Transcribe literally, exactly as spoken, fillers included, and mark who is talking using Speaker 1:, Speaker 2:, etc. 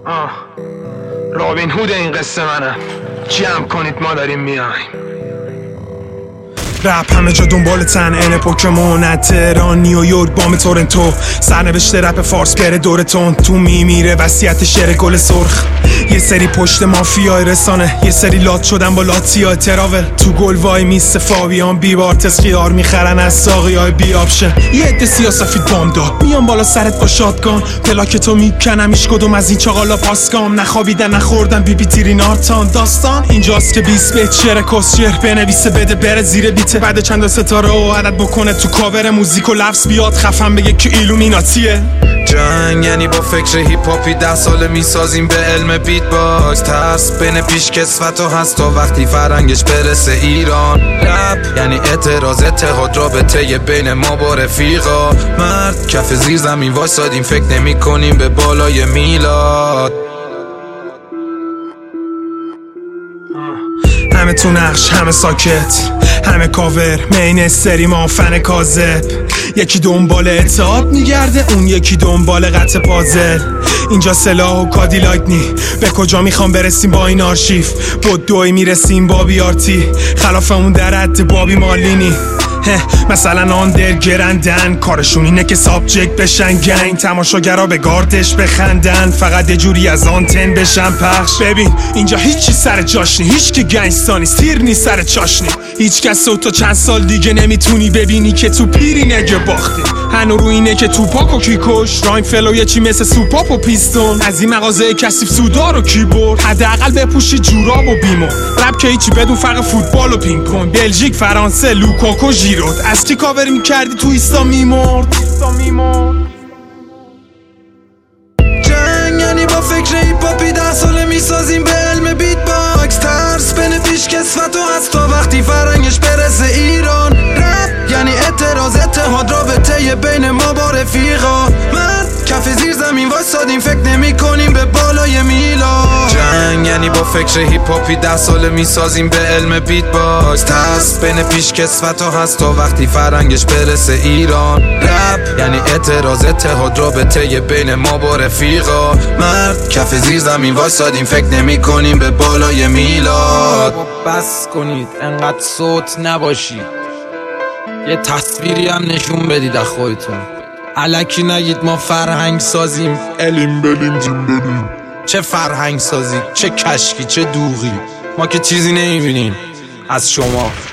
Speaker 1: آه رابین هود این قصه منم. جمع کنید ما داریم میایم.
Speaker 2: رپ همه جا دنبال تن این پوکمون، تهران نیویورک بام تورنتو، سرنوشت رپ فارس بره دورتون، تو میمیره وصیت شعر گل سرخ. یه سری پشت مافیای رسانه، یه سری لات شدن با لاتیای تراول، تو گل وای میست فاویان بیبار تسخیار میخرن از ساقیای بی آپشن. یه عده سیاسفید بام داد میان بالا سرت با شاتگان، پلاکتو میکنم ایش کدوم از این چاقالا پاسکام، نخوابیدن نخوردن بی بی تیری نارتان. داستان اینجاست که بیست بیت شعر کسشر بنویسه بده بره زیر بیت، بعد چند ستاره و عدد بکنه تو کاور موزیک و لفظ بیاد خفن بگه که ایلومیناتیه.
Speaker 3: جنگ یعنی با فکر هیپ هاپی ده ساله میسازیم به علم بیت باکس، ترس بین پیش کسوت و هست تا وقتی فرنگش برسه ایران. رپ یعنی اعتراض، اتحاد، رابطه بین ما با رفیقا. مرد کف زیر زمین وایسادیم فکر نمی کنیم به بالای میلاد.
Speaker 2: همه تو نقش همه ساکت، همه کاور مین سری ما فن کاذب. یکی دنبال اتحاد میگرده، اون یکی دنبال قطع پازل. اینجا سلاح و کادیلاک نی، به کجا میخوام برسیم با این آرشیف؟ بود دوی میرسیم با بیارتی، خلافمون در حد بابی مالینی. مثلا آندر گرندن کارشون اینه که سابجکت بشن گنگ، تماشاگرها به گاردش بخندن، فقط یه جوری از آنتن بشن پخش. ببین اینجا هیچی سر جاش نی، هیچ که گنگستا نیست، تیر نیست سر چاشنی. هیچ کس تو چند سال دیگه نمیتونی ببینی که تو پیری نگه باختی. هنو رو اینه که توپاک و کی کش، رایم فلو یه چی مثل سوپاپ و پیستون. از این مغازه کثیف سودا رو کی برد؟ حداقل بپوشی جوراب و بیمو. رپ که هیچی بدون فرق فوتبال و پینگ پونگ، بلژیک فرانسه لوکاکو ژیرود. از کی کاور میکردی تو ایستا میمرد؟
Speaker 3: جنگ یعنی با فکر هیپ هاپی ده ساله میسازیم به علم بیت باکس، ترس بین پیش کسوت و هست تا وقتی فرنگش برسه ایران. رپ یعنی اعتراض، اتحاد، رابطه بین ما با رفیقا. مرد کف زیر زمین وایسادیم فکر نمی کنیم به بالای میلاد. جنگ یعنی با فکر هیپ هاپی ده ساله میسازیم به علم بیت باکس، ترس بین پیش کسوت و هست تا وقتی فرنگش برسه ایران. رپ یعنی اعتراض، اتحاد، رابطه بین ما با رفیقا. مرد کف زیر زمین وایسادیم فکر نمی کنیم به بالای میلاد.
Speaker 4: بس کنید انقدر صوت نباشی، یه تصویری هم نشون بدید از خودتون. الکی نگید ما فرهنگ سازیم الیم بلیم جیم بلیم. چه فرهنگ سازی، چه کشکی، چه دوغی، ما که چیزی نمیبینیم از شما.